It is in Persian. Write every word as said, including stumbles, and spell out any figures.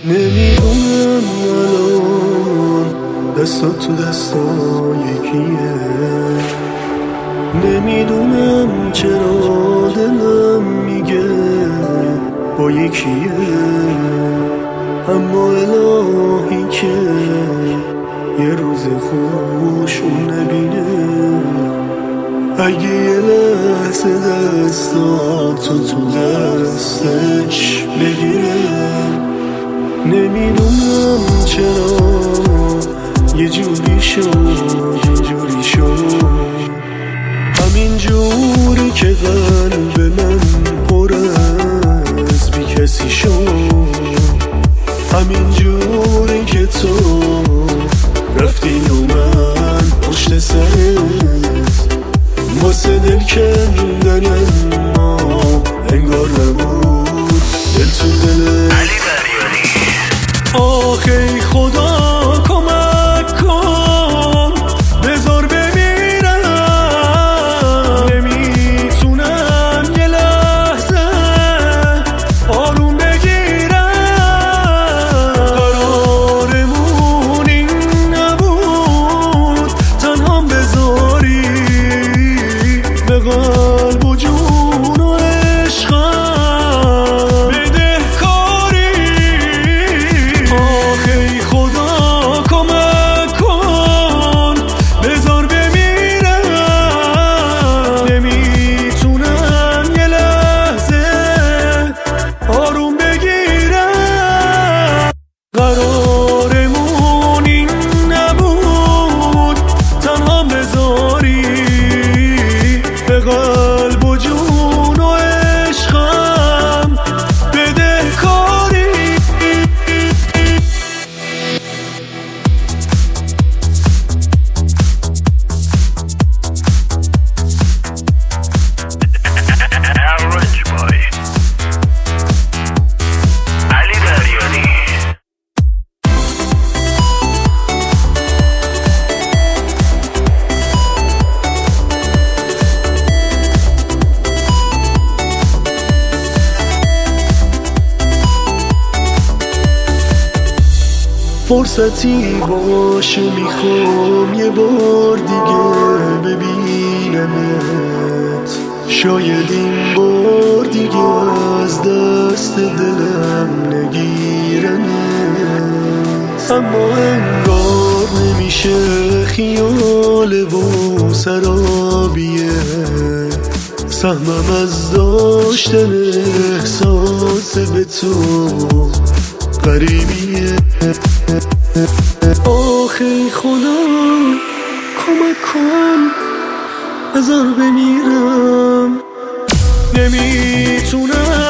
نمیدونم الان دستات تو دستای کیه، نمیدونم چرا دلم میگه با یکیه، اما الهی که یه روز خوش اون نبینه. اگه یه لحظه دستاتو تو دستش بگیره، نمیدونم چرا یه جوری شد اینجوری شد، همین جوری که قلب من پر از بی کسی شد، همین جوری که تو رفتی و من پشت سرت واسه دل کندن ما انگار نبود دل تو دلت. آخی خدا کمک کن بذار بمیرم، نمیتونم یه لحظه آروم بگیرم، قرارمون این نبود تنهام بذاری به قلب و جون و عشقم بده کاری. آخی خدا کمک کن بذار بمیرم، نمیتونم یه لحظه آروم بگیرم، قرارمون این نبود تنهام بذاری به قلب و جون و عشقم بده کاری. Average boy. علی دریانی. فرصتی باشه میخوام یه بار دیگه ببینمت، شاید این بار دیگه از دست دلم نگیرمت، اما انگار نمیشه خیاله و سرابیه، سهمم از داشتن احساس به تو غریبیه. آخی خدا کمک کن بذار بمیرم، نمیتونم